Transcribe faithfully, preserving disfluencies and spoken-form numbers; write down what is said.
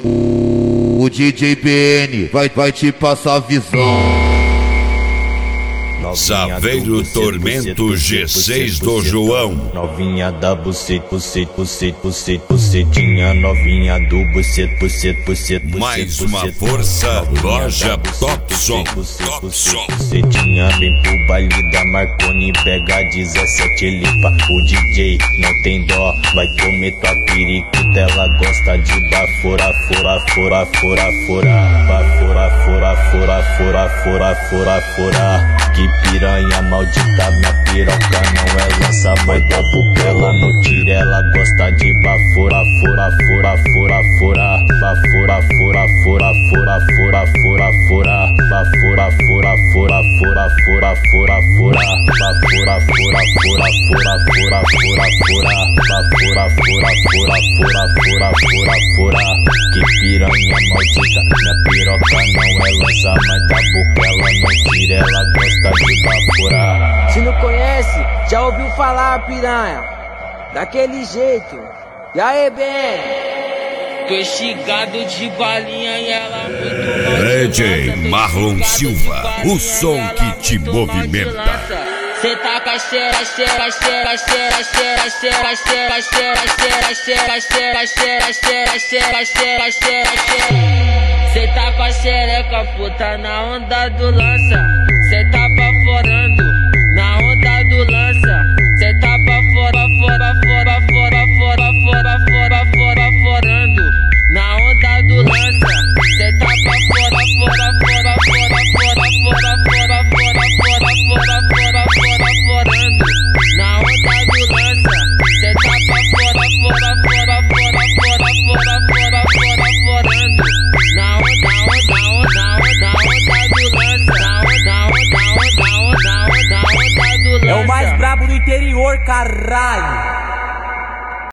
O D J B N vai, vai te passar a visão. Saveiro Tormento G seis do João. Novinha da buceta, buceta, buceta, buceta, bucetinha. Novinha do buceta, buceta, buceta. Mais uma força, loja Topson. Topson. Bucetinha, vem pro baile da Marconi. Pega dezessete lipa. O D J não tem dó, vai comer tua periquita. Ela gosta de bafora, fora, fora, fora, fora. Bafora, fora, fora, fora, fora, fora, fora. Que piranha maldita, minha piroca não é lança, vai dar pupela no tiro. Ela gosta de bafora, fora, fora, fora, fora. Bafora, fora, fora, fora, fora, fora, fora. Bafora, fora, fora, fora, fora, fora, fora. Bafora, fora, fora, fora, fora, fora, fora. Bafora, fora, fora, fora, fora, fora, fora. Que piranha maldita, minha piroca não é lança, mas dá pupela no tiro. Ela gosta de bafora. Se não conhece, já ouviu falar, piranha? Daquele jeito. E aí, Ben? Tô esticado de balinha e ela muito D J Marlon Silva, o som que te movimenta. Cê tá com a xera, xera, xera, xera, xera, xera, xera, xera, xera, xera, xera, xera, xera, xera, xera, xera, xera. Cê tá com a xereca, puta, na onda do lança. Cê tá baforando na onda do lança. Cê tá bafora, fora, fora, fora, fora, fora, fora, fora, forando na onda do lança. Cê tá bafora, fora, fora, fora, fora, fora, fora, fora, fora, fora, fora, fora, forando na onda do lança. Cê tá bafora, fora, fora, fora, fora, fora, fora, fora, forando na onda, onda, onda, onda, onda do lança. Na onda, onda, onda, onda, onda do lança. É o mais brabo do interior, caralho.